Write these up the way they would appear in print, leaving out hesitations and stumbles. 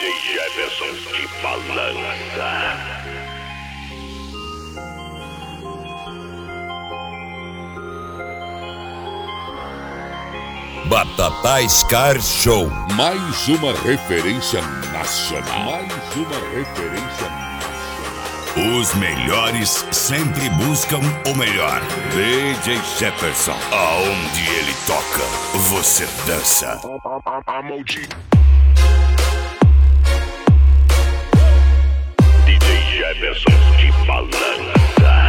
DJ Jefferson de Balança. Batatais Car Show. Mais uma referência nacional. Os melhores sempre buscam o melhor. DJ Jefferson, aonde ele toca, você dança. DJ Jefferson de Balança.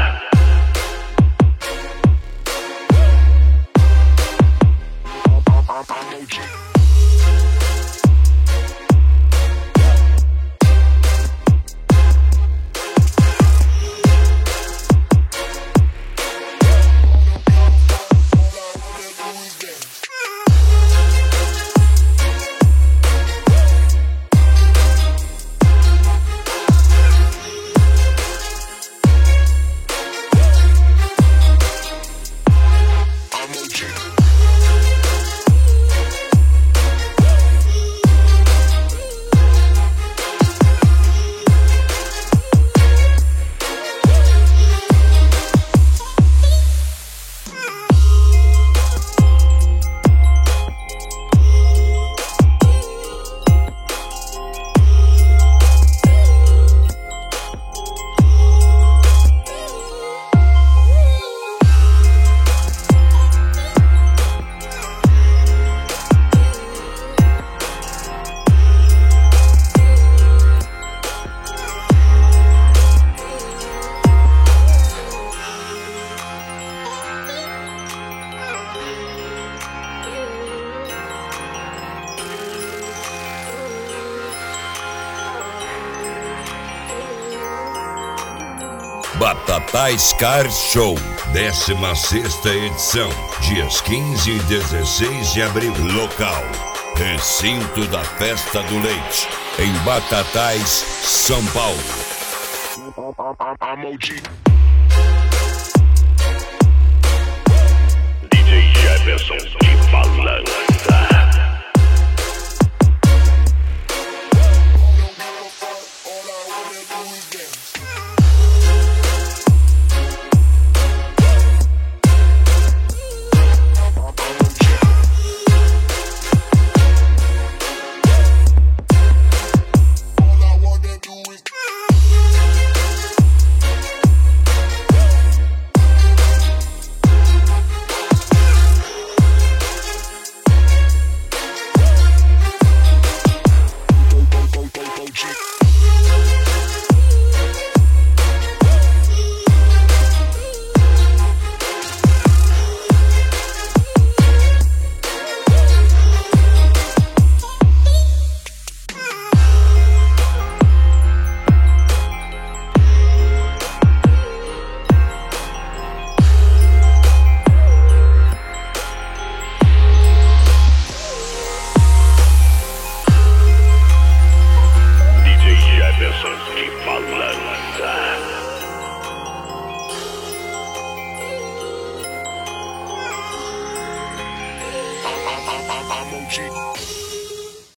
Batatais Car Show, 16ª edição, dias 15 e 16 de abril. Local: Recinto da Festa do Leite, em Batatais, São Paulo. DJ Jefferson de Balança.